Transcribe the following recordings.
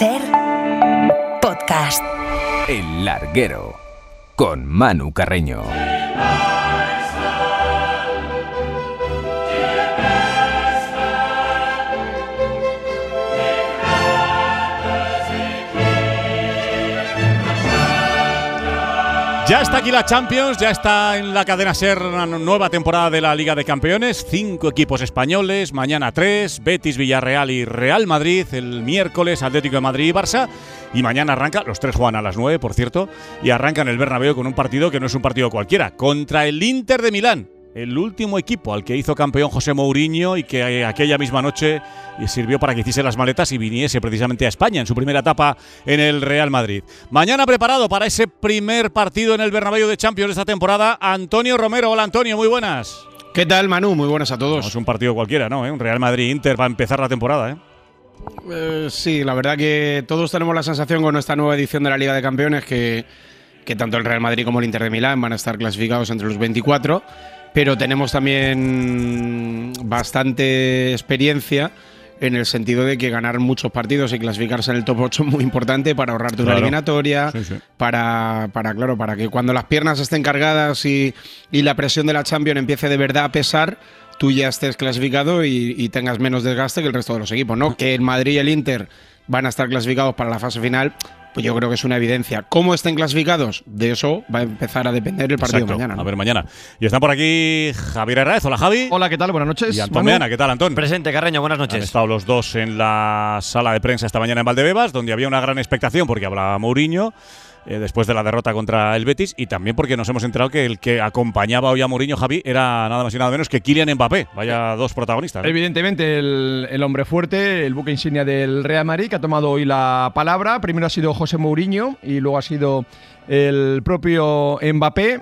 SER Podcast. El Larguero con Manu Carreño. Ya está aquí la Champions, ya está en la cadena SER una nueva temporada de la Liga de Campeones. 5 equipos españoles, mañana 3, Betis, Villarreal y Real Madrid. El miércoles Atlético de Madrid y Barça. Y mañana arranca, los 3 juegan a las 9, por cierto, y arrancan el Bernabéu con un partido que no es un partido cualquiera, contra el Inter de Milán. El último equipo al que hizo campeón José Mourinho y que aquella misma noche sirvió para que hiciese las maletas y viniese precisamente a España en su primera etapa en el Real Madrid. Mañana preparado para ese primer partido en el Bernabéu de Champions de esta temporada, Antonio Romero. Hola Antonio, muy buenas. ¿Qué tal, Manu? Muy buenas a todos. No es un partido cualquiera, ¿no? Un Real Madrid-Inter va a empezar la temporada, Sí, la verdad que todos tenemos la sensación con esta nueva edición de la Liga de Campeones que tanto el Real Madrid como el Inter de Milán van a estar clasificados entre los 24. Pero tenemos también bastante experiencia en el sentido de que ganar muchos partidos y clasificarse en el top 8 es muy importante para ahorrarte una eliminatoria, sí. para que cuando las piernas estén cargadas y la presión de la Champions empiece de verdad a pesar, tú ya estés clasificado y tengas menos desgaste que el resto de los equipos, ¿no? Que el Madrid y el Inter van a estar clasificados para la fase final, pues yo creo que es una evidencia. ¿Cómo estén clasificados? De eso va a empezar a depender el partido mañana, ¿no? A ver, mañana. Y están por aquí Javier Herráez. Hola, Javi. Hola, ¿qué tal? Buenas noches. Y Antón Meana. ¿Qué tal, Antón? Presente, Carreño. Buenas noches. Han estado los dos en la sala de prensa esta mañana en Valdebebas, donde había una gran expectación porque hablaba Mourinho después de la derrota contra el Betis, y también porque nos hemos enterado que el que acompañaba hoy a Mourinho, Javi, era nada más y nada menos que Kylian Mbappé. Vaya dos protagonistas, ¿no? Evidentemente el hombre fuerte, el buque insignia del Real Madrid, que ha tomado hoy la palabra. Primero ha sido José Mourinho y luego ha sido el propio Mbappé.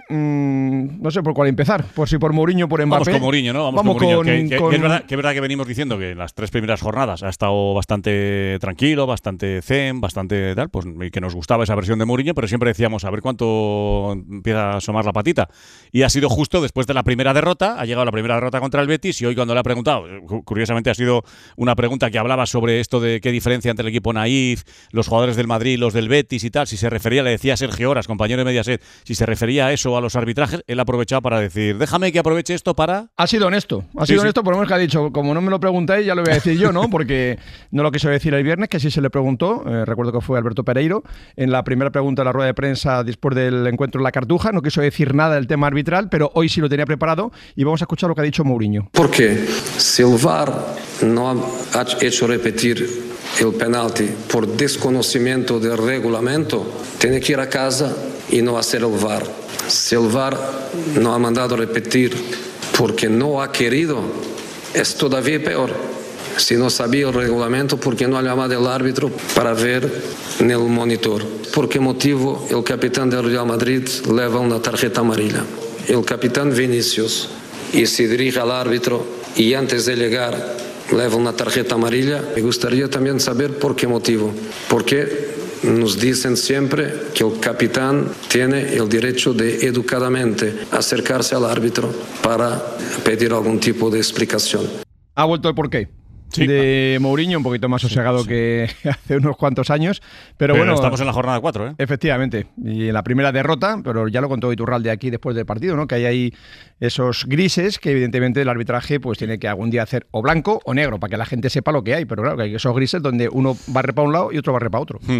No sé por cuál empezar, por si por Mourinho o por Mbappé. Vamos con Mourinho, ¿no? Vamos con Mourinho. Es verdad que venimos diciendo que en las 3 primeras jornadas ha estado bastante tranquilo, bastante zen, bastante tal, pues y que nos gustaba esa versión de Mourinho, pero siempre decíamos a ver cuánto empieza a asomar la patita. Y ha sido justo después de la primera derrota, ha llegado la primera derrota contra el Betis, y hoy cuando le ha preguntado, curiosamente ha sido una pregunta que hablaba sobre esto de qué diferencia entre el equipo naif, los jugadores del Madrid, los del Betis y tal, si se refería, le decía a Sergio Horas, compañero de Mediaset, si se refería a eso, a los arbitrajes, él aprovechaba para decir, déjame que aproveche esto para… Ha sido honesto, honesto, por lo menos que ha dicho, como no me lo preguntáis, ya lo voy a decir yo, ¿no? Porque no lo quiso decir el viernes, que sí se le preguntó, recuerdo que fue Alberto Pereiro, en la primera pregunta de la rueda de prensa después del encuentro en la Cartuja, no quiso decir nada del tema arbitral, pero hoy sí lo tenía preparado y vamos a escuchar lo que ha dicho Mourinho. ¿Por qué? Si el VAR no ha hecho repetir el penalti por desconocimiento del reglamento, tiene que ir a casa y no hacer el VAR. Si el VAR no ha mandado repetir porque no ha querido, es todavía peor. Si no sabía el reglamento, ¿por qué no ha llamado al árbitro para ver en el monitor? ¿Por qué motivo el capitán del Real Madrid lleva una tarjeta amarilla? El capitán Vinicius, y se dirige al árbitro y antes de llegar lleva una tarjeta amarilla. Me gustaría también saber por qué motivo. Porque nos dicen siempre que el capitán tiene el derecho de educadamente acercarse al árbitro para pedir algún tipo de explicación. Ha vuelto el porqué. Sí, de Mourinho, un poquito más sosegado que hace unos cuantos años, pero bueno, estamos en la jornada 4, ¿eh? Efectivamente, y en la primera derrota, pero ya lo contó Iturralde aquí después del partido, ¿no? Que hay ahí esos grises que evidentemente el arbitraje pues tiene que algún día hacer o blanco o negro para que la gente sepa lo que hay, pero claro, que hay esos grises donde uno barre para un lado y otro barre para otro.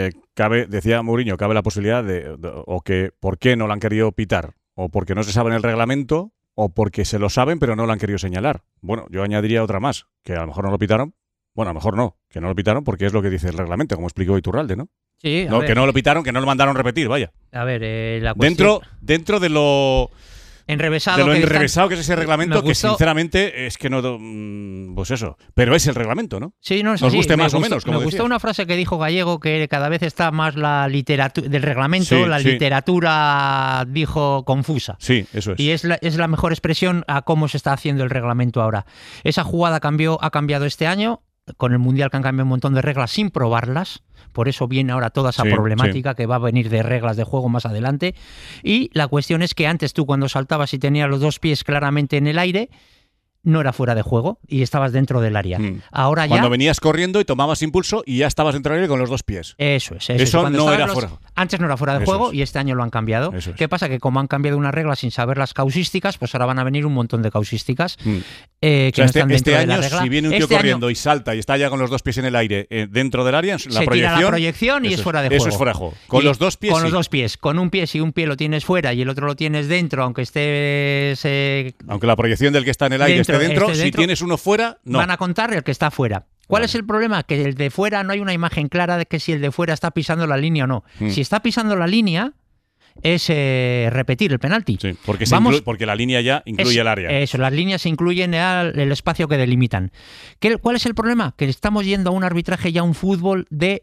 Decía Mourinho, cabe la posibilidad o que por qué no lo han querido pitar, o porque no se sabe en el reglamento, o porque se lo saben pero no lo han querido señalar. Bueno, yo añadiría otra más, que a lo mejor no lo pitaron. Bueno, a lo mejor no, que no lo pitaron porque es lo que dice el reglamento, como explicó Iturralde, ¿no? Sí, no, que no lo pitaron, que no lo mandaron repetir, vaya. A ver, la cuestión… Dentro de lo… enrevesado que es ese reglamento, que sinceramente es que no… Pues eso, pero es el reglamento, ¿no? Sí, no, nos guste más o menos, como me gustó una frase que dijo Gallego, que cada vez está más la literatura del reglamento, literatura, dijo, confusa. Sí, eso es. Y es la mejor expresión a cómo se está haciendo el reglamento ahora. Esa jugada ha cambiado este año, con el Mundial, que han cambiado un montón de reglas sin probarlas. Por eso viene ahora toda esa problemática que va a venir de reglas de juego más adelante. Y la cuestión es que antes tú, cuando saltabas y tenías los 2 pies claramente en el aire, no era fuera de juego y estabas dentro del área. Ahora ya... Cuando venías corriendo y tomabas impulso y ya estabas dentro del área con los 2 pies. Eso es. Eso no era fuera. Antes no era fuera de juego y este año lo han cambiado. ¿Qué pasa? Que como han cambiado una regla sin saber las causísticas, pues ahora van a venir un montón de causísticas que no están dentro de la regla. Si viene un tío corriendo y salta y está ya con los 2 pies en el aire dentro del área, se tira la proyección y es fuera de juego. Eso es fuera de juego. Con los 2 pies. Con los 2 pies. Con un pie, si un pie lo tienes fuera y el otro lo tienes dentro, aunque estés... aunque la proyección del que está en el aire esté dentro, si tienes uno fuera, no. Van a contar el que está fuera. ¿Cuál es el problema? Que el de fuera no hay una imagen clara de que si el de fuera está pisando la línea o no. Si está pisando la línea, es repetir el penalti. Sí, porque, porque la línea ya incluye el área. Eso, las líneas incluyen el espacio que delimitan. ¿Cuál es el problema? Que estamos yendo a un arbitraje y a un fútbol de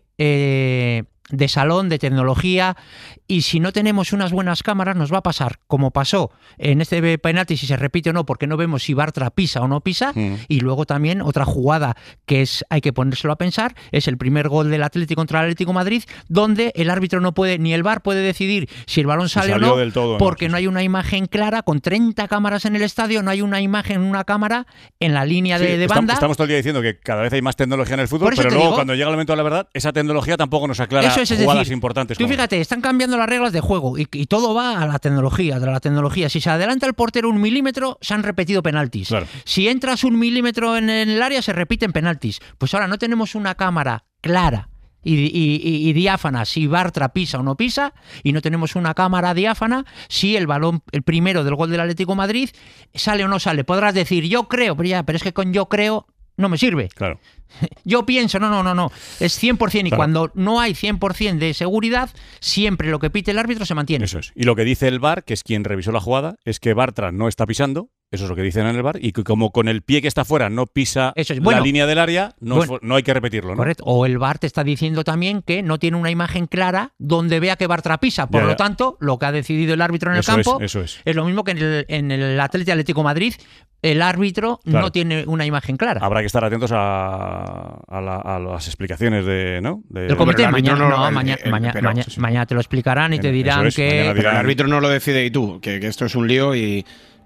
salón, de tecnología, y si no tenemos unas buenas cámaras nos va a pasar como pasó en este penalti, si se repite o no, porque no vemos si Bartra pisa o no pisa. Y luego también otra jugada que hay que ponérselo a pensar, es el primer gol del Atlético contra el Atlético de Madrid, donde el árbitro no puede, ni el VAR puede decidir si el balón sale o no, porque no hay una imagen clara. Con 30 cámaras en el estadio no hay una imagen, una cámara en la línea de banda. Estamos todo el día diciendo que cada vez hay más tecnología en el fútbol, pero luego cuando llega el momento de la verdad, esa tecnología tampoco nos aclara jugadas importantes. Tú fíjate, están cambiando las reglas de juego y todo va a la tecnología, de la tecnología. Si se adelanta el portero 1 milímetro, se han repetido penaltis. Claro. Si entras 1 milímetro en el área, se repiten penaltis. Pues ahora no tenemos una cámara clara y diáfana si Bartra pisa o no pisa, y no tenemos una cámara diáfana si el balón, el primero del gol del Atlético de Madrid, sale o no sale. Podrás decir, yo creo, pero es que con yo creo no me sirve. Claro. Yo pienso, no. Es 100%. Y cuando no hay 100% de seguridad, siempre lo que pite el árbitro se mantiene. Eso es. Y lo que dice el VAR, que es quien revisó la jugada, es que Bartra no está pisando. Eso es lo que dicen en el VAR. Y que como con el pie que está fuera no pisa la línea del área, no hay que repetirlo, ¿no? Correcto. O el VAR te está diciendo también que no tiene una imagen clara donde vea que Bartra pisa. Por lo tanto, lo que ha decidido el árbitro en el campo es lo mismo que en el Atlético de Madrid. El árbitro no tiene una imagen clara. Habrá que estar atentos a las explicaciones del comité. Mañana te lo explicarán y te dirán que... Pero el árbitro no lo decide y tú, que esto es un lío y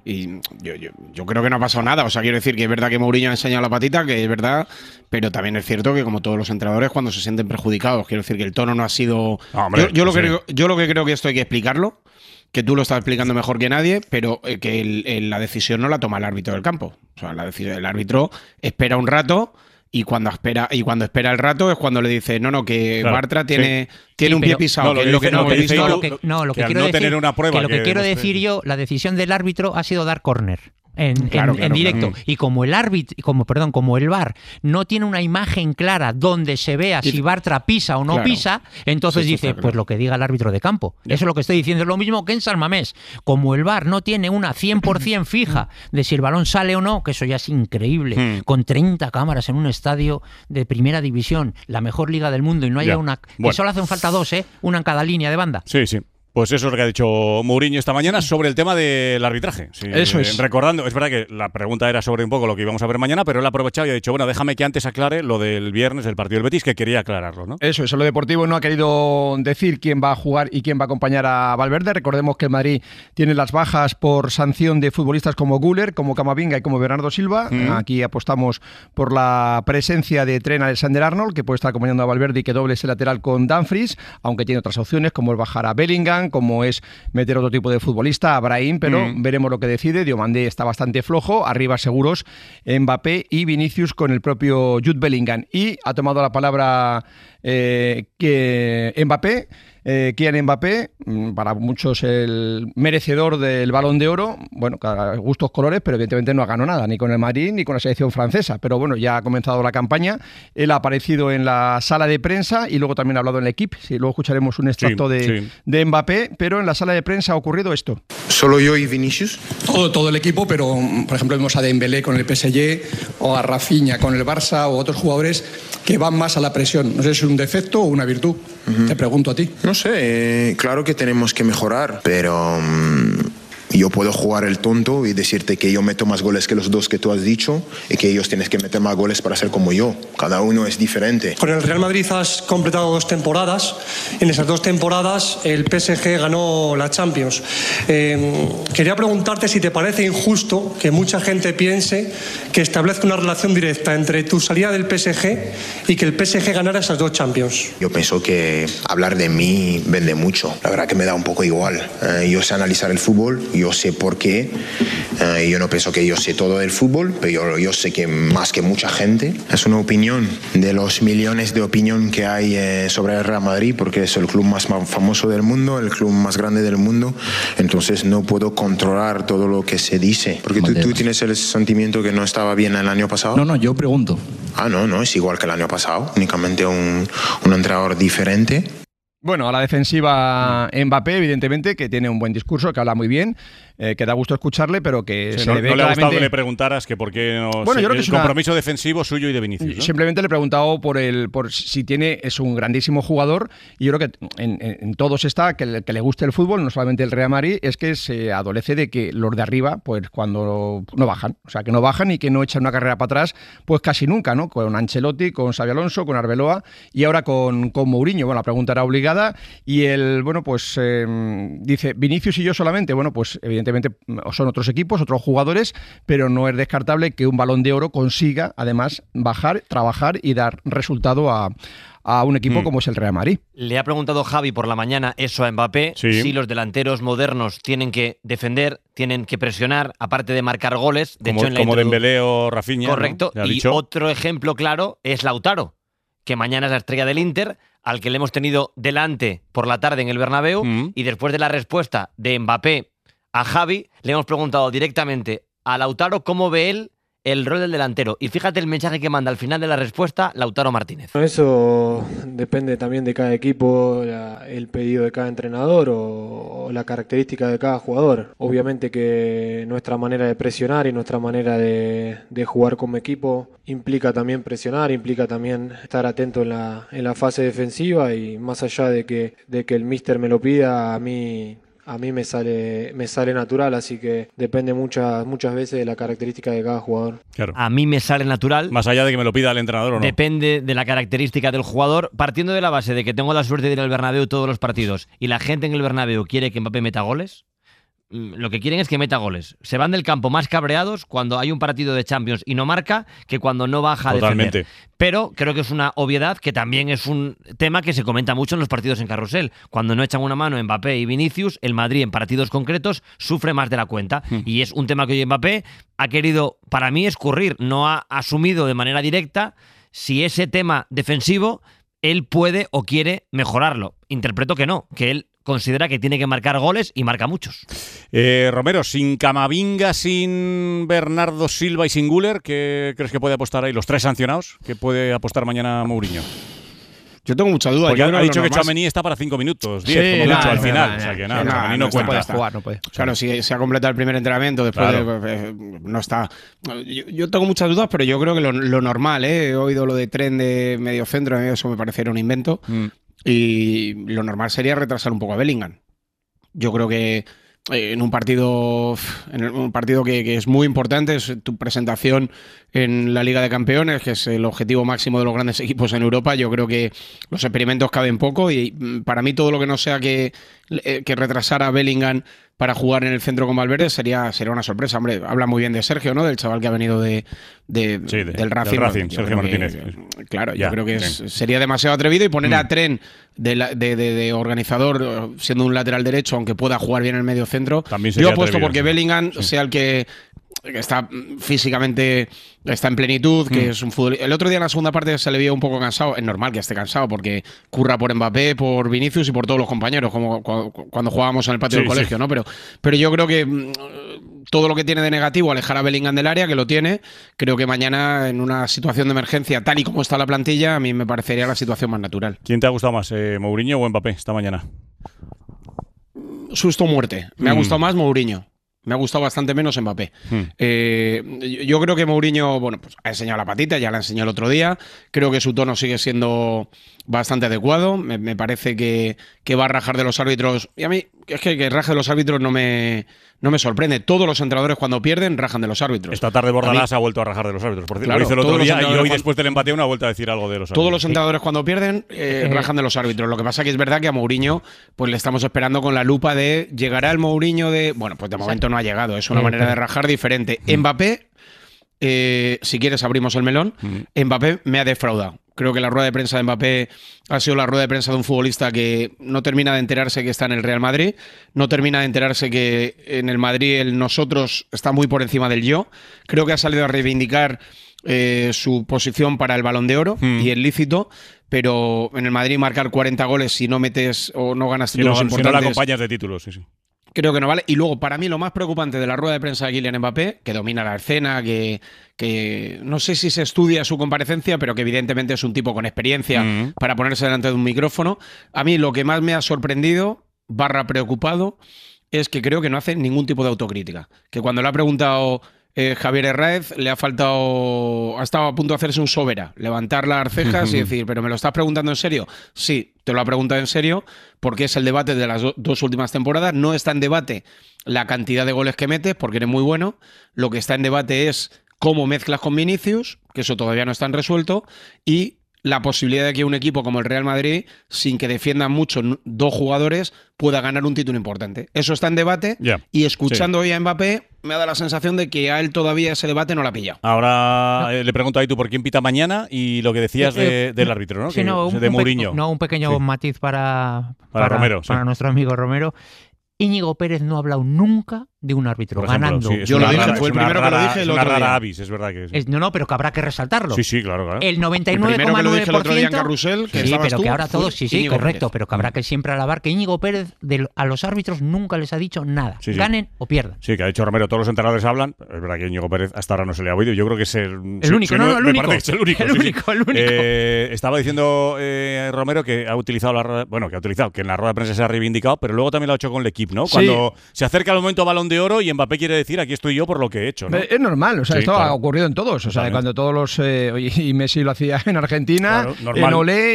yo creo que no ha pasado nada. O sea, quiero decir que es verdad que Mourinho ha enseñado la patita, que es verdad, pero también es cierto que como todos los entrenadores, cuando se sienten perjudicados, quiero decir que el tono no ha sido... Yo lo que creo que esto hay que explicarlo, que tú lo estás explicando mejor que nadie, pero que la decisión no la toma el árbitro del campo. O sea, el árbitro espera un rato y cuando espera el rato es cuando le dice que Bartra tiene un pie pisado. Lo que quiero decir, una prueba, que quiero decir yo, la decisión del árbitro ha sido dar córner. En directo. Y como el VAR no tiene una imagen clara donde se vea si Bartra pisa o no pisa, entonces dice, pues lo que diga el árbitro de campo. Eso es lo que estoy diciendo. Es lo mismo que en San Mamés. Como el VAR no tiene una 100% fija de si el balón sale o no, que eso ya es increíble, con 30 cámaras en un estadio de primera división, la mejor liga del mundo, y no haya una... Que solo hacen falta 2, una en cada línea de banda. Sí. Pues eso es lo que ha dicho Mourinho esta mañana sobre el tema del arbitraje. Sí, eso es. Recordando, es verdad que la pregunta era sobre un poco lo que íbamos a ver mañana, pero él ha aprovechado y ha dicho, déjame que antes aclare lo del viernes del partido del Betis, que quería aclararlo, ¿no? Eso es, lo deportivo no ha querido decir quién va a jugar y quién va a acompañar a Valverde. Recordemos que el Madrid tiene las bajas por sanción de futbolistas como Güler, como Camavinga y como Bernardo Silva. Aquí apostamos por la presencia de Trent Alexander-Arnold, que puede estar acompañando a Valverde y que doble ese lateral con Dumfries, aunque tiene otras opciones como el bajar a Bellingham, como es meter otro tipo de futbolista, a Brahim, pero veremos lo que decide. Diomandé está bastante flojo, arriba seguros Mbappé y Vinicius con el propio Jude Bellingham. Y ha tomado la palabra que Mbappé, Kylian Mbappé, para muchos el merecedor del Balón de Oro, cada gustos colores, pero evidentemente no ha ganado nada, ni con el Madrid ni con la selección francesa, pero ya ha comenzado la campaña. Él ha aparecido en la sala de prensa y luego también ha hablado en el equipo. Luego escucharemos un extracto de Mbappé, pero en la sala de prensa ha ocurrido esto. ¿Solo yo y Vinicius? Todo el equipo, pero por ejemplo vemos a Dembélé con el PSG o a Rafinha con el Barça o otros jugadores que van más a la presión. No sé si es un defecto o una virtud. Te pregunto a ti. No sé, claro que tenemos que mejorar, pero Yo puedo jugar el tonto y decirte que yo meto más goles que los dos que tú has dicho y que ellos tienen que meter más goles para ser como yo. Cada uno es diferente. Con el Real Madrid has completado 2 temporadas. En esas 2 temporadas el PSG ganó la Champions. Quería preguntarte si te parece injusto que mucha gente piense que establezca una relación directa entre tu salida del PSG y que el PSG ganara esas 2 Champions. Yo pienso que hablar de mí vende mucho. La verdad que me da un poco igual. Yo sé analizar el fútbol. Yo sé por qué. Yo no pienso que yo sé todo del fútbol, pero yo sé que más que mucha gente. Es una opinión de los millones de opinión que hay sobre el Real Madrid, porque es el club más famoso del mundo, el club más grande del mundo. Entonces no puedo controlar todo lo que se dice. Porque tú tienes el sentimiento que no estaba bien el año pasado. No, yo pregunto. No, es igual que el año pasado. Únicamente un entrenador diferente. Bueno, a la defensiva Mbappé, evidentemente, que tiene un buen discurso, que habla muy bien, que da gusto escucharle, pero que sí, se le ve no le ha gustado que le preguntaras que por qué no. Bueno, yo creo que el compromiso defensivo suyo y de Vinicius, ¿no? Simplemente le he preguntado por si tiene, es un grandísimo jugador, y yo creo que en todos está que le guste el fútbol, no solamente el Real Madrid, es que se adolece de que los de arriba, pues cuando no bajan, o sea, que no bajan y que no echan una carrera para atrás, pues casi nunca, ¿no? Con Ancelotti, con Xabi Alonso, con Arbeloa y ahora con Mourinho. Bueno, la pregunta era obligada y dice, Vinicius y yo solamente, bueno, pues evidentemente son otros equipos, otros jugadores, pero no es descartable que un Balón de Oro consiga, además, bajar, trabajar y dar resultado a un equipo como es el Real Madrid. Le ha preguntado Javi por la mañana eso a Mbappé, si los delanteros modernos tienen que defender, tienen que presionar, aparte de marcar goles. De hecho, como Dembélé o Rafinha. Correcto. ¿No? Y otro ejemplo claro es Lautaro, que mañana es la estrella del Inter, al que le hemos tenido delante por la tarde en el Bernabéu, y después de la respuesta de Mbappé a Javi, le hemos preguntado directamente a Lautaro cómo ve él el rol del delantero. Y fíjate el mensaje que manda al final de la respuesta Lautaro Martínez. Eso depende también de cada equipo, el pedido de cada entrenador o la característica de cada jugador. Obviamente que nuestra manera de presionar y nuestra manera de jugar como equipo implica también presionar, implica también estar atento en la fase defensiva, y más allá de que el míster me lo pida, a mí me sale natural, así que depende muchas veces de la característica de cada jugador. Claro. A mí me sale natural. Más allá de que me lo pida el entrenador o no. Depende de la característica del jugador, partiendo de la base de que tengo la suerte de ir al Bernabéu todos los partidos y la gente en el Bernabéu quiere que Mbappé meta goles. Lo que quieren es que meta goles. Se van del campo más cabreados cuando hay un partido de Champions y no marca que cuando no baja a defender. Pero creo que es una obviedad que también es un tema que se comenta mucho en los partidos en carrusel. Cuando no echan una mano Mbappé y Vinicius, el Madrid en partidos concretos sufre más de la cuenta. Y es un tema que hoy Mbappé ha querido, para mí, escurrir. No ha asumido de manera directa si ese tema defensivo él puede o quiere mejorarlo. Interpreto que no, que él considera que tiene que marcar goles y marca muchos. Romero, sin Camavinga, sin Bernardo Silva y sin Güler, ¿qué crees que puede apostar ahí? Los 3 sancionados, ¿qué puede apostar mañana Mourinho? Yo tengo mucha duda. Porque ha dicho que Tchouaméni está para 5 minutos, 10 como mucho al final. O sea que nada, Tchouaméni no cuenta. No puede. Claro, si se ha completado el primer entrenamiento, después no está. Yo tengo muchas dudas, pero yo creo que lo normal, he oído lo de tren de medio centro, a mí eso me pareciera un invento. Y lo normal sería retrasar un poco a Bellingham. Yo creo que en un partido que es muy importante, es tu presentación en la Liga de Campeones, que es el objetivo máximo de los grandes equipos en Europa. Yo creo que los experimentos caben poco y para mí todo lo que no sea que retrasar a Bellingham para jugar en el centro con Valverde sería una sorpresa. Hombre, habla muy bien de Sergio, ¿no? Del chaval que ha venido del Racing. Sergio Martínez. Claro, yo creo que sería demasiado atrevido, y poner a Tren de organizador siendo un lateral derecho, aunque pueda jugar bien en el medio centro. Yo apuesto porque Bellingham sea el que está físicamente, está en plenitud, que es un fútbol. El otro día en la segunda parte se le vio un poco cansado. Es normal que esté cansado porque curra por Mbappé, por Vinicius y por todos los compañeros, como cuando jugábamos en el patio del colegio, ¿no? Pero yo creo que todo lo que tiene de negativo, alejar a Bellingham del área, que lo tiene, creo que mañana en una situación de emergencia, tal y como está la plantilla, a mí me parecería la situación más natural. ¿Quién te ha gustado más, Mourinho o Mbappé esta mañana? Susto o muerte. Me ha gustado más Mourinho. Me ha gustado bastante menos Mbappé. Yo creo que Mourinho, bueno, pues ha enseñado la patita, ya la enseñó el otro día. Creo que su tono sigue siendo bastante adecuado. Me parece que va a rajar de los árbitros. Y a mí, es que raje de los árbitros no me sorprende. Todos los entrenadores cuando pierden rajan de los árbitros. Esta tarde Bordalás ha vuelto a rajar de los árbitros. Por cierto, claro, lo hizo el otro día y hoy después del empate ha vuelto a decir algo de los árbitros. Todos los entrenadores cuando pierden rajan de los árbitros. Lo que pasa que es verdad que a Mourinho pues le estamos esperando con la lupa de llegará el Mourinho de… Bueno, pues de momento no ha llegado. Es una manera de rajar diferente. Mbappé, si quieres abrimos el melón, Mbappé me ha defraudado. Creo que la rueda de prensa de Mbappé ha sido la rueda de prensa de un futbolista que no termina de enterarse que está en el Real Madrid, no termina de enterarse que en el Madrid el nosotros está muy por encima del yo. Creo que ha salido a reivindicar su posición para el Balón de Oro y es lícito, pero en el Madrid marcar 40 goles si no metes o no ganas títulos importantes… Si no la acompañas de títulos, sí. Creo que no vale. Y luego, para mí, lo más preocupante de la rueda de prensa de Kylian Mbappé, que domina la escena, que no sé si se estudia su comparecencia, pero que evidentemente es un tipo con experiencia para ponerse delante de un micrófono. A mí lo que más me ha sorprendido, / preocupado, es que creo que no hace ningún tipo de autocrítica. Que cuando le ha preguntado Javier Herráez, le ha faltado… Ha estado a punto de hacerse un sobera, levantar las cejas y decir, ¿pero me lo estás preguntando en serio? Sí, te lo ha preguntado en serio, porque es el debate de las dos últimas temporadas. No está en debate la cantidad de goles que metes, porque eres muy bueno. Lo que está en debate es cómo mezclas con Vinicius, que eso todavía no está resuelto, y la posibilidad de que un equipo como el Real Madrid, sin que defiendan mucho 2 jugadores, pueda ganar un título importante. Eso está en debate y escuchando hoy a Mbappé me da la sensación de que a él todavía ese debate no lo ha pillado. Ahora le pregunto a tú por quién pita mañana y lo que decías del árbitro, ¿no? Sí, de Mourinho. Un pequeño matiz para Romero, para nuestro amigo Romero. Íñigo Pérez no ha hablado nunca de un árbitro ganando. Sí, yo lo dije, fue el primero que lo dije el otro día. Es una rara avis, es verdad que es. No, pero que habrá que resaltarlo. Sí, claro. El 99,9%. El primero que lo dije el otro día en Carrusel, que pero tú, que ahora todos, sí, correcto, Pérez. pero que habrá que siempre alabar que Íñigo Pérez a los árbitros nunca les ha dicho nada, ganen o pierdan. Sí, que ha dicho Romero, todos los entrenadores hablan, es verdad que Íñigo Pérez hasta ahora no se le ha oído, yo creo que es el único, el único. El único. Estaba diciendo Romero que ha utilizado que en la rueda de prensa se ha reivindicado, pero luego también lo ha hecho con el equipo, ¿no? Cuando se acerca el momento Balón de Oro y Mbappé quiere decir aquí estoy yo por lo que he hecho, ¿no? Es normal, esto ha ocurrido en todos, cuando todos los y Messi lo hacía en Argentina, en Olé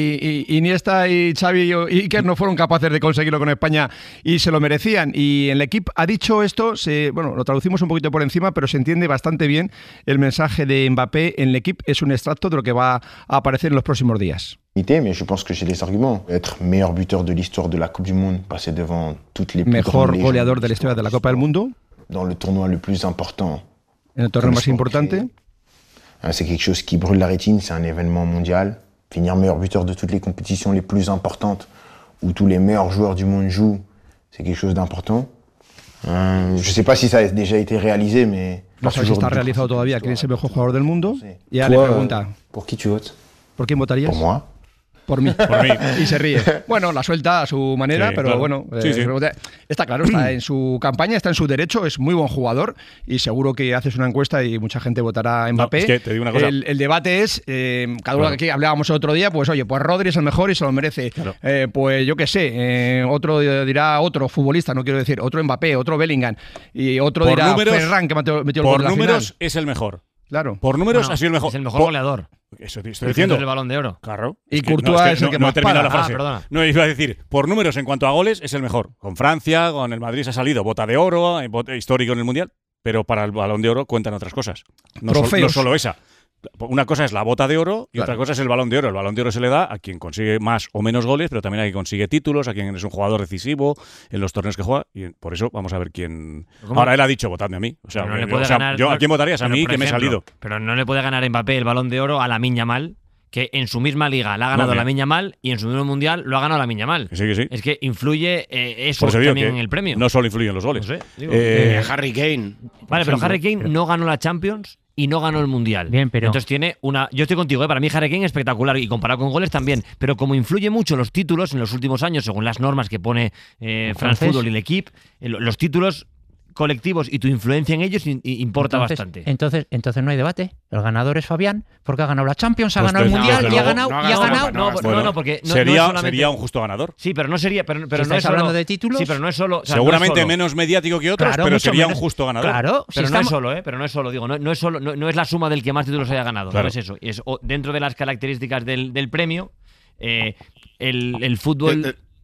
y Iniesta y Xavi y Iker no fueron capaces de conseguirlo con España y se lo merecían. Y en el equipo ha dicho esto, lo traducimos un poquito por encima, pero se entiende bastante bien el mensaje de Mbappé en el equipo. Es un extracto de lo que va a aparecer en los próximos días. Mais je pense que j'ai des arguments. Être meilleur buteur de l'histoire de la Coupe du Monde, passer devant toutes les plus mejor grandes goleador de la historia de la Copa del Mundo. Dans le tournoi le plus important. En el torneo más importante. C'est quelque chose qui brûle la rétine, c'est un événement mondial. Finir meilleur buteur de toutes les compétitions les plus importantes, où tous les meilleurs joueurs du monde jouent, c'est quelque chose d'important. Je sais pas si ça a déjà été réalisé, mais… No sé si está realizado todavía. ¿Quién es el mejor jugador del mundo? Y ya le pregunta. ¿Por qui tu votes? ¿Por quién votarías? Por moi. Por mí. Y se ríe. Bueno, la suelta a su manera, pero claro. bueno, está claro, está en su campaña, está en su derecho, es muy buen jugador y seguro que haces una encuesta y mucha gente votará a Mbappé. Es que te digo una cosa. El debate es, cada uno que hablábamos el otro día, pues oye, pues Rodri es el mejor y se lo merece. Claro. Pues yo qué sé, otro dirá otro futbolista, no quiero decir, otro Mbappé, otro Bellingham y otro por dirá números, Ferran que metió el gol por de la números final. Es el mejor. Claro. Por números ha sido el mejor. Es el mejor goleador. Eso te estoy diciendo. El Balón de Oro. Claro. Y Courtois es el que más termina para. la frase. No, iba a decir, por números en cuanto a goles es el mejor. Con Francia, con el Madrid se ha salido bota de oro, histórico en el Mundial, pero para el Balón de Oro cuentan otras cosas. No solo esa. Una cosa es la bota de oro y otra cosa es el Balón de Oro. El Balón de Oro se le da a quien consigue más o menos goles, pero también a quien consigue títulos, a quien es un jugador decisivo en los torneos que juega. Y por eso vamos a ver quién. ¿Cómo? Ahora él ha dicho, votadme a mí. O sea, no le puede ganar, ¿a quién votarías? A mí, por que me he ejemplo, salido. Pero no le puede ganar Mbappé el Balón de Oro a Lamine Yamal, que en su misma liga la ha ganado Lamine Yamal y en su mismo mundial lo ha ganado Lamine Yamal. Que sí. Es que influye eso también en el premio. No solo influyen los goles. No sé, Harry Kane. Vale, pero Harry Kane no ganó la Champions y no ganó el Mundial. Bien, pero entonces tiene una… Yo estoy contigo, para mí Harry Kane es espectacular y comparado con goles también, pero como influye mucho los títulos en los últimos años, según las normas que pone France Football y el equipo, los títulos colectivos y tu influencia en ellos importa bastante. Entonces no hay debate. El ganador es Fabián, porque ha ganado la Champions, ha ganado el Mundial y ha ganado. No, porque sería un justo ganador. Sí, pero no sería. Pero si no es hablando solo, de títulos. Sí, pero no es solo. O sea, seguramente no es solo, menos mediático que otros, pero sería un justo ganador. Claro, pero no es solo, pero no es solo. Digo, no es solo, no es la suma del que más títulos haya ganado. Claro. No es eso. Es dentro de las características del premio, el fútbol.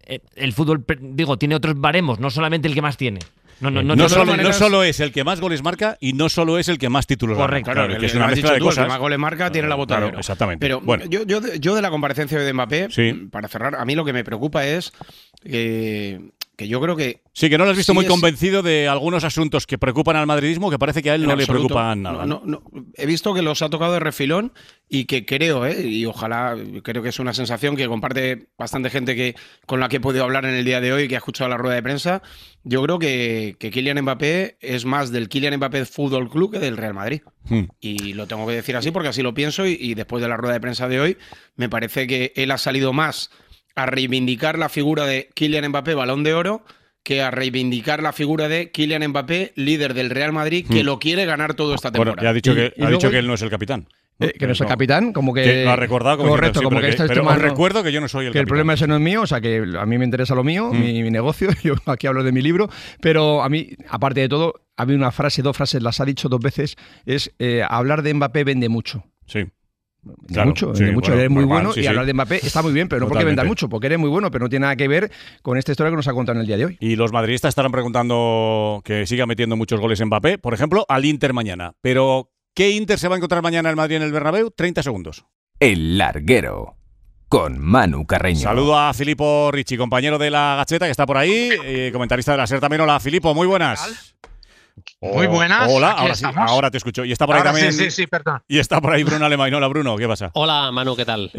el fútbol, digo, tiene otros baremos, no solamente el que más tiene. No solo es el que más goles marca y no solo es el que más títulos gana. Correcto, claro, que es una mezcla de cosas. El que más goles marca tiene la bota de oro. Exactamente. Pero bueno. yo de la comparecencia de Mbappé, para cerrar, a mí lo que me preocupa es que yo creo que... Sí, que no lo has visto muy convencido de algunos asuntos que preocupan al madridismo, que parece que a él no le preocupan nada. No. He visto que los ha tocado de refilón y que creo, y ojalá, creo que es una sensación que comparte bastante gente con la que he podido hablar en el día de hoy, que ha escuchado la rueda de prensa. Yo creo que Kylian Mbappé es más del Kylian Mbappé Fútbol Club que del Real Madrid. Y lo tengo que decir así porque así lo pienso y después de la rueda de prensa de hoy me parece que él ha salido más a reivindicar la figura de Kylian Mbappé Balón de Oro que a reivindicar la figura de Kylian Mbappé, líder del Real Madrid, que lo quiere ganar todo esta temporada. Bueno, ya ha dicho que él no es el capitán. Que no es el capitán, como que lo ha recordado como correcto, como que pero os recuerdo que yo no soy el capitán. El problema ese no es mío, o sea que a mí me interesa lo mío, mi negocio, yo aquí hablo de mi libro, pero a mí, aparte de todo, a mí dos frases, las ha dicho 2 veces, es hablar de Mbappé vende mucho. Sí. Vende mucho, eres muy bueno y hablar de Mbappé está muy bien, pero no porque vendas mucho, porque eres muy bueno, pero no tiene nada que ver con esta historia que nos ha contado en el día de hoy. Y los madridistas estarán preguntando que siga metiendo muchos goles Mbappé, por ejemplo, al Inter mañana. Pero, ¿qué Inter se va a encontrar mañana el Madrid en el Bernabéu? 30 segundos. El Larguero, con Manu Carreño. Saludo a Filippo Ricci, compañero de La Gazzetta, que está por ahí, comentarista de la SER también. Hola, Filippo, muy buenas. Muy buenas. Hola, ahora te escucho. Y está por ahí también. Sí, perdón. Y está por ahí Bruno Alemán. Hola, Bruno, ¿qué pasa? Hola, Manu, ¿qué tal?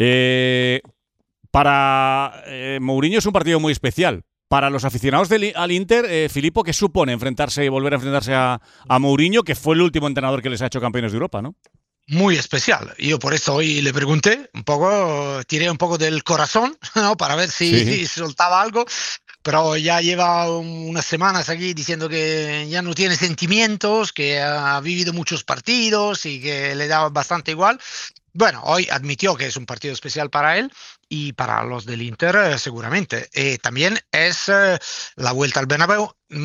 Para Mourinho es un partido muy especial. Para los aficionados al Inter, Filippo, ¿qué supone volver a enfrentarse a Mourinho, que fue el último entrenador que les ha hecho campeones de Europa, ¿no? Muy especial. Yo por eso hoy le pregunté tiré un poco del corazón, ¿no? Para ver si soltaba algo. Pero ya lleva unas semanas aquí diciendo que ya no tiene sentimientos, que ha vivido muchos partidos y que le da bastante igual. Bueno, hoy admitió que es un partido especial para él y para los del Inter seguramente. También es la vuelta al Bernabéu.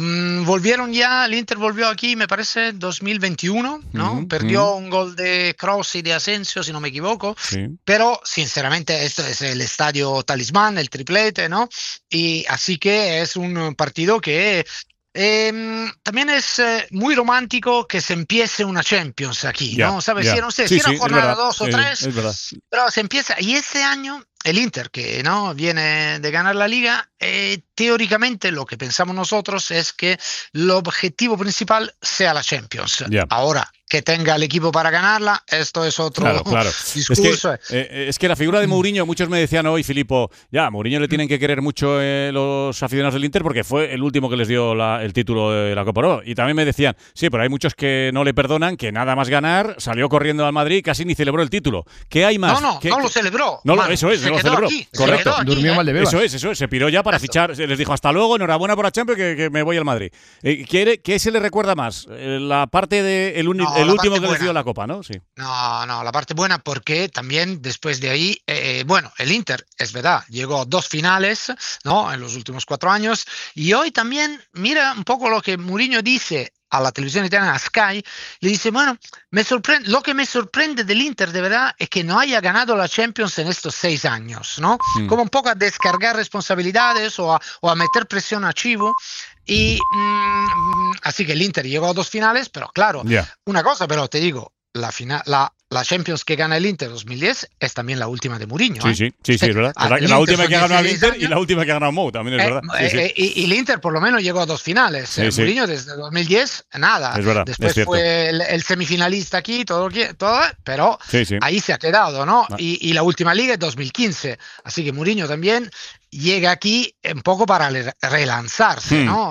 El Inter volvió aquí, me parece, 2021, ¿no? Perdió un gol de Kroos y de Asensio, si no me equivoco. Sí. Pero, sinceramente, esto es el estadio talismán, el triplete, ¿no? Y así que es un partido que... también es muy romántico que se empiece una Champions aquí, ¿no? ¿Sabes? No sé, si era jornada 2 o 3, pero se empieza. Y este año el Inter, que no viene de ganar la Liga, teóricamente lo que pensamos nosotros es que el objetivo principal sea la Champions. Ahora, que tenga el equipo para ganarla, esto es otro discurso. Es que la figura de Mourinho, muchos me decían hoy, Filippo, Mourinho le tienen que querer mucho los aficionados del Inter porque fue el último que les dio el título de la Copa Oro. Y también me decían, sí, pero hay muchos que no le perdonan, que nada más ganar, salió corriendo al Madrid, casi ni celebró el título. ¿Qué hay más? No lo celebró. Eso es, no lo celebró. Aquí, correcto. Durmió mal de bebas. Eso es. Se piró ya para fichar. Les dijo, hasta luego, enhorabuena por la Champions, que me voy al Madrid. ¿Qué se le recuerda más? La parte de el último que les dio la Copa, ¿no? Sí. No, la parte buena porque también después de ahí, el Inter, es verdad, llegó a 2 finales, ¿no? En los últimos 4 años. Y hoy también, mira un poco lo que Mourinho dice a la televisión italiana, a Sky, le dice, bueno, lo que me sorprende del Inter de verdad es que no haya ganado la Champions en estos 6 años, ¿no? Como un poco a descargar responsabilidades o a meter presión a Chivo. Y así que el Inter llegó a 2 finales, pero claro, una cosa, pero te digo, la Champions que gana el Inter 2010 es también la última de Mourinho. Sí, es verdad. La última que ha ganado el Inter y la última que ha ganado Mou, también es verdad. Y el Inter por lo menos llegó a 2 finales. Mourinho desde 2010, nada. Es verdad, después fue el semifinalista aquí, todo pero ahí se ha quedado, ¿no? Y la última liga es 2015. Así que Mourinho también llega aquí un poco para relanzarse, ¿no?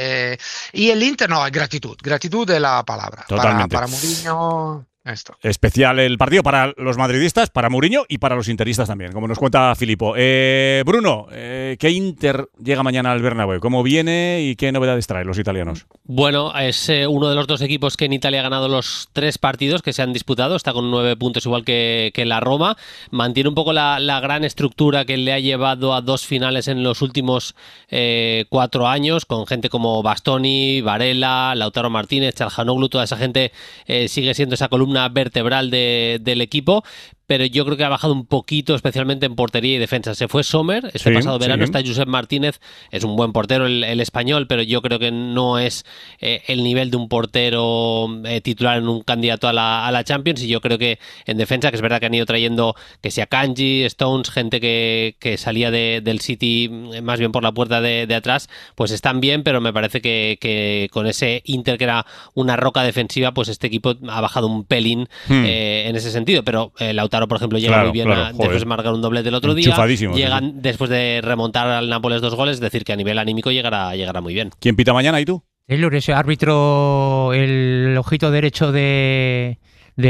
Y el Inter, no, es gratitud es la palabra. Totalmente. Para Mourinho... Esto. Especial el partido para los madridistas, para Mourinho y para los interistas también, como nos cuenta Filippo. Bruno, ¿qué Inter llega mañana al Bernabéu? ¿Cómo viene y qué novedades trae los italianos? Bueno, es uno de los 2 equipos que en Italia ha ganado los 3 partidos que se han disputado, está con 9 puntos igual que la Roma, mantiene un poco la gran estructura que le ha llevado a 2 finales en los últimos 4 años, con gente como Bastoni, Varela, Lautaro Martínez, Çalhanoğlu, toda esa gente sigue siendo esa columna vertebral del equipo, pero yo creo que ha bajado un poquito, especialmente en portería y defensa. Se fue Sommer este pasado verano, está Josep Martínez, es un buen portero el español, pero yo creo que no es el nivel de un portero titular en un candidato a la Champions, y yo creo que en defensa, que es verdad que han ido trayendo que sea Kanji, Stones, gente que salía del City más bien por la puerta de atrás, pues están bien, pero me parece que con ese Inter, que era una roca defensiva, pues este equipo ha bajado un pelín en ese sentido, pero Lautaro, por ejemplo, llega muy bien después de marcar un doblete el otro día, llegan después de remontar al Nápoles 2 goles, es decir, que a nivel anímico llegará muy bien. ¿Quién pita mañana y tú? Taylor, ese árbitro, el ojito derecho de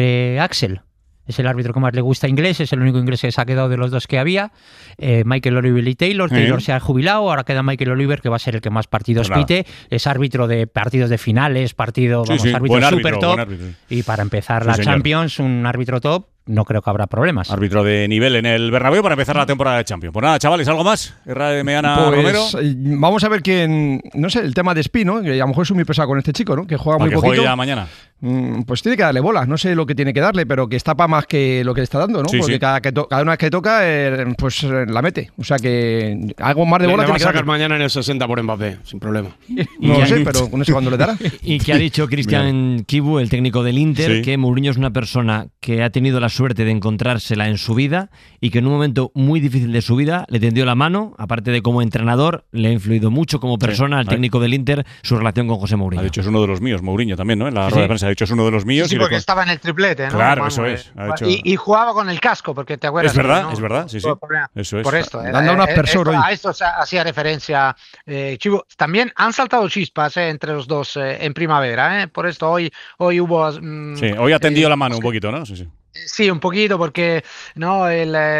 Axel. Es el árbitro que más le gusta inglés, es el único inglés que se ha quedado de los dos que había. Michael Oliver y Taylor. Taylor se ha jubilado, ahora queda Michael Oliver, que va a ser el que más partidos pite. Es árbitro de partidos de finales, árbitro súper top. Y para empezar la Champions, un árbitro top. No creo que habrá problemas. Árbitro de nivel en el Bernabéu para empezar la temporada de Champions. Pues nada, chavales, ¿algo más? Meana, Romero. Vamos a ver quién, no sé, el tema de Espino, que a lo mejor es muy pesado con este chico, ¿no? Que juega muy poquito. Juegue ya mañana. Pues tiene que darle bola. No sé lo que tiene que darle, pero que está para más que lo que le está dando, ¿no? Porque cada una vez que toca, pues la mete. O sea que algo más de bola le tiene va a sacar mañana en el 60 por Mbappé, sin problema. No lo sé, pero no sé cuándo le dará. Y que ha dicho Cristian Kibu, el técnico del Inter, que Mourinho es una persona que ha tenido la suerte de encontrársela en su vida y que en un momento muy difícil de su vida le tendió la mano, aparte de como entrenador, le ha influido mucho como persona al técnico del Inter su relación con José Mourinho. Ha dicho, es uno de los míos, Mourinho también, ¿no? En la rueda de prensa ha dicho, es uno de los míos. Sí, porque estaba en el triplete, ¿no? Claro, eso es. Y jugaba con el casco, porque te acuerdas. Es verdad, ¿no? Es verdad, sí. Eso es. Por esto. Dando un aspersor hoy. A esto hacía referencia Chivo. También han saltado chispas entre los dos en primavera, Por esto hoy hubo... hoy ha tendido la mano un poquito, ¿no? Sí, un poquito, porque no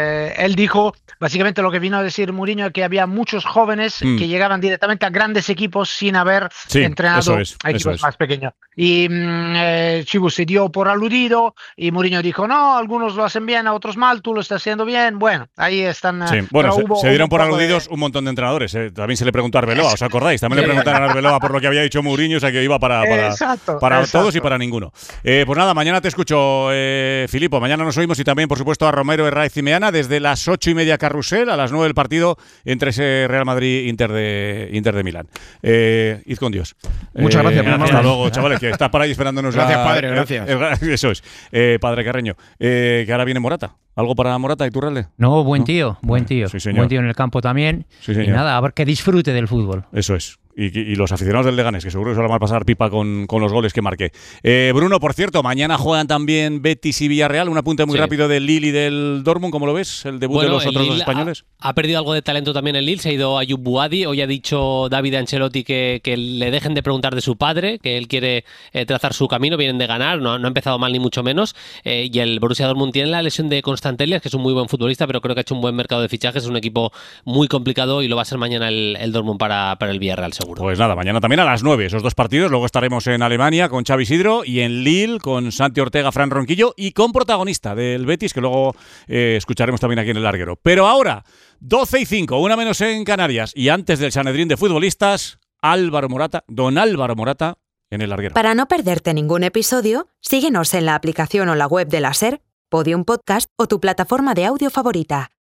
él dijo básicamente lo que vino a decir Mourinho, que había muchos jóvenes que llegaban directamente a grandes equipos sin haber entrenado a equipos más pequeños. Y Chibu se dio por aludido y Mourinho dijo, no, algunos lo hacen bien, a otros mal, tú lo estás haciendo bien. Bueno, ahí están. Bueno, se dieron por aludidos un montón de entrenadores. También se le preguntó a Arbeloa, ¿os acordáis? También le preguntaron a Arbeloa por lo que había dicho Mourinho, o sea que iba para todos y para ninguno. Pues nada, mañana te escucho, Filipo. Mañana nos oímos y también, por supuesto, a Romero, Herraiz y Meana desde las 8:30 Carrusel, a las 9 el partido entre ese Real Madrid-Inter de Milán. Id con Dios. Muchas gracias. Hasta luego, chavales, que estás por ahí esperándonos. Gracias, padre, gracias. Eso es. Padre Carreño, que ahora viene Morata. ¿Algo para Morata y Turralde? No, buen tío. Sí, buen tío en el campo también. Sí, señor. Y nada, a ver que disfrute del fútbol. Eso es. Y los aficionados del Leganés, que seguro que se van a pasar pipa con los goles que marqué. Bruno, por cierto, mañana juegan también Betis y Villarreal. Un apunte muy rápido del Lille y del Dortmund, ¿cómo lo ves? El debut de los otros dos españoles. Ha perdido algo de talento también el Lille, se ha ido Ayub Buadi. Hoy ha dicho David Ancelotti que le dejen de preguntar de su padre, que él quiere trazar su camino, vienen de ganar, no ha empezado mal ni mucho menos. Y el Borussia Dortmund tiene la lesión de Constantelia, que es un muy buen futbolista, pero creo que ha hecho un buen mercado de fichajes, es un equipo muy complicado y lo va a ser mañana el Dortmund para el Villarreal seguro. Pues nada, mañana también a las 9, esos dos partidos. Luego estaremos en Alemania con Xavi Sidro y en Lille con Santi Ortega, Fran Ronquillo y con protagonista del Betis, que luego escucharemos también aquí en el Larguero. Pero ahora, 12:05, una menos en Canarias, y antes del Sanedrín de futbolistas, don Álvaro Morata en el Larguero. Para no perderte ningún episodio, síguenos en la aplicación o la web de la SER, Podium Podcast o tu plataforma de audio favorita.